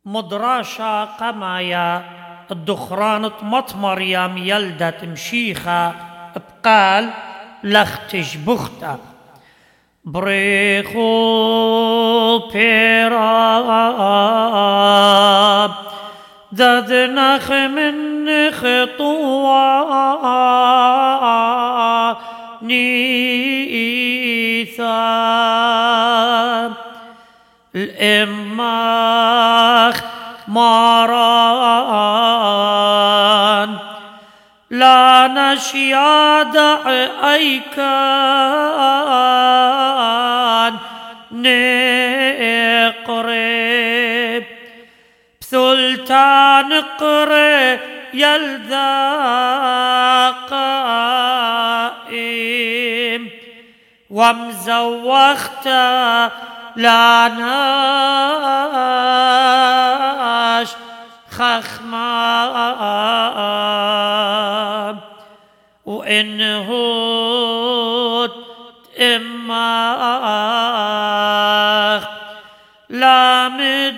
مدراشا قمايا الدخران مطمر يا ميلدة مشيخة بقال لختش بختا بريخو بيراب ددنخ من خطوة نيثا الإماخ ماران لا نشياد أيكان نقرب بثلتان قري يلذا قائم ومزوخت لا ناش خخمام وإنه إماخ لا مدركة لخمان